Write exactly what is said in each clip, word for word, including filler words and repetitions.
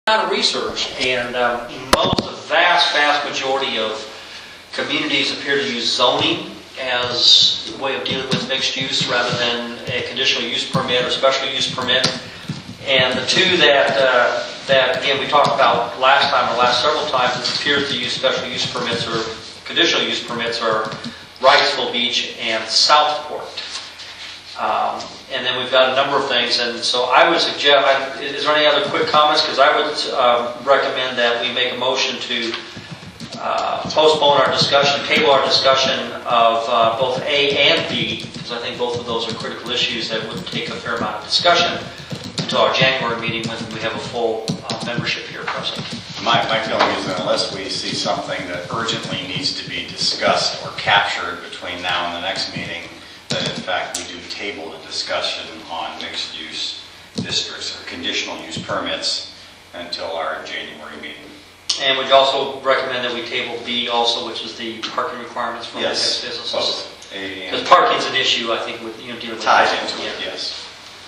amount of research, and um, most, the vast, vast majority of communities appear to use zoning as a way of dealing with mixed use rather than a conditional use permit or special use permit. And the two that, uh, that again, we talked about last time or last several times, it appears to use special use permits or conditional use permits are Wrightsville Beach and Southport. Um, and then we've got a number of things, and so I would suggest, I, is there any other quick comments? Because I would uh, recommend that we make a motion to uh, postpone our discussion, table our discussion of uh, both A and B, because I think both of those are critical issues that would take a fair amount of discussion until our January meeting when we have a full uh, membership here present. My, my feeling is that unless we see something that urgently needs to be discussed or captured between now and the next meeting, that in fact we do table the discussion on mixed use districts or conditional use permits until our January meeting. And would you also recommend that we table B also, which is the parking requirements for yes, the next businesses? Both. Because parking's an issue, I think, with you know dealing with ties into yeah. it, yes.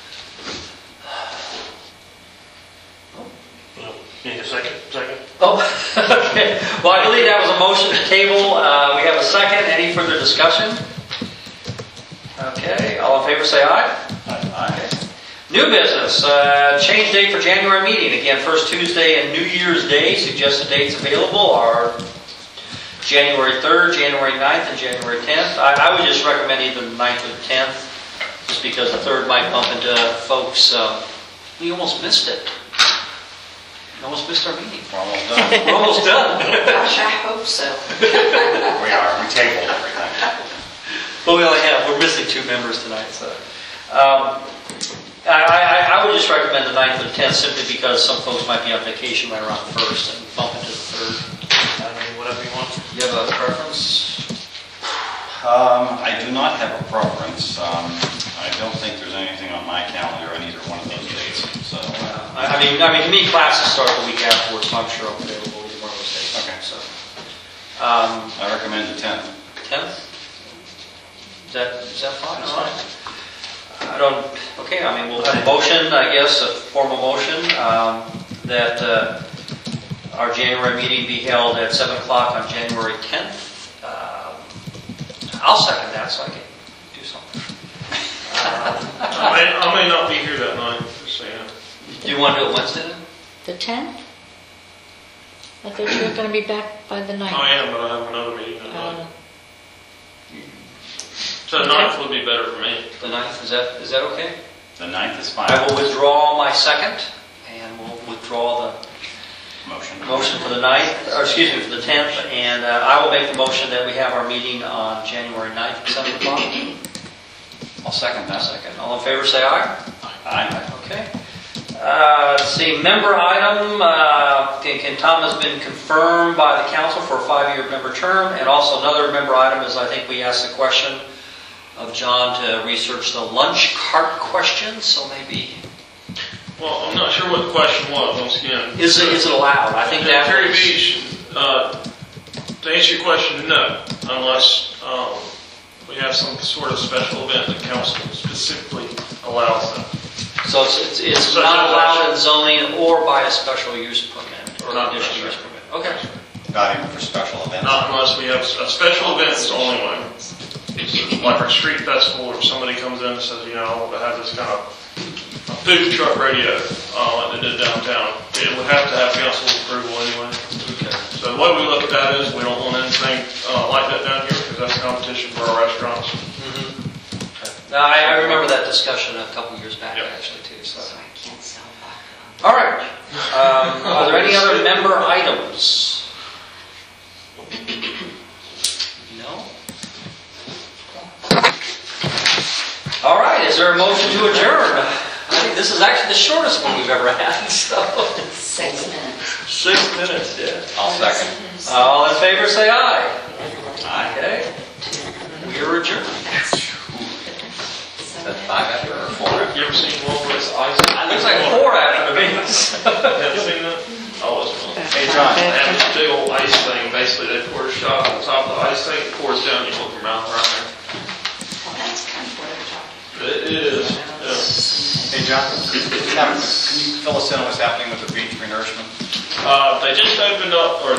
Need a second? Second? Oh, okay. Well, I believe that was a motion to table. Uh, we have a second. Any further discussion? Okay. All in favor say aye. Aye. Okay. New business. Uh, change date for January meeting. Again, first Tuesday and New Year's Day. Suggested dates available are January third, January ninth, and January tenth. I, I would just recommend either the ninth or the tenth, just because the third might bump into folks. Um, we almost missed it. We almost missed our meeting. We're almost done. We're almost done. Gosh, I hope so. We are. We tabled everything. But we only have, we're missing two members tonight. So, um, I, I, I would just recommend the ninth or the tenth simply because some folks might be on vacation right around the first and bump into the third. I mean, whatever you want. You have a preference? Um, I do not have a preference. Um, I don't think there's anything on my calendar on either one of those dates. So, Uh, I, I mean, I mean, to me, classes start the week afterwards, so I'm sure I'm available either one of those days. Okay. So, um, I recommend the tenth. tenth? Is that, is that fine? All right. I don't, okay, I mean, we'll have a motion, I guess, a formal motion, um, that uh, our January meeting be held at seven o'clock on January tenth. Um, I'll second that so I can do something. Um, I may, I may not be here that night, just saying. do you want to do it Wednesday then? The tenth? I thought you were going to be back by the ninth. I am, but I have another meeting that Uh, night. So the ninth would be better for me. The ninth, is that, is that okay? The ninth is fine. I will withdraw my second, and we'll withdraw the Motion. motion for the ninth, or excuse me, for the tenth, and uh, I will make the motion that we have our meeting on January ninth at seven o'clock. I'll second that. Second. All in favor say aye. Aye. Okay. Uh, let's see, member item, uh, Ken Tom has been confirmed by the council for a five-year member term, and also another member item is I think we asked the question of John to research the lunch cart question, so maybe... Well, I'm not sure what the question was, once again. Is it, is it allowed? I think In that Cherry was... Beach, uh, to answer your question, no, unless um, we have some sort of special event that council specifically allows them. So it's, it's, it's Such not as- allowed in zoning or by a special use permit or Not conditional use necessarily. permit. Okay. Not even for special events. Not unless we have a special event is the only way. Like our street festival, or somebody comes in and says, you know, I want to have this kind of a food truck radio, uh, like they did downtown. It would have to have council approval anyway. Okay. So the way we look at that is we don't want anything uh, like that down here because that's competition for our restaurants. Mm-hmm. Okay. Now, I, I remember that discussion a couple years back, Yep. actually, actually, too. So. I can't sell vodka. All right. Um, are there any other member items? No? All right. Is there a motion to adjourn? I think this is actually the shortest one we've ever had. So Six minutes. six minutes. Yeah. I'll second. All in favor, say aye. Aye. Okay. We're adjourned. Is that five after or four after? You ever seen one where it's ice? It looks like four after the meeting. Have you seen that? Oh, it's fun. Hey, John. They have this big old ice thing. Basically, they pour a shot on the top of the ice thing, it pours down, you put your mouth right there. Well, that's kind of what I'm talking It is. Yeah. Hey, John, can you fill us in on what's happening with the beach renourishment? Uh, they just opened up, or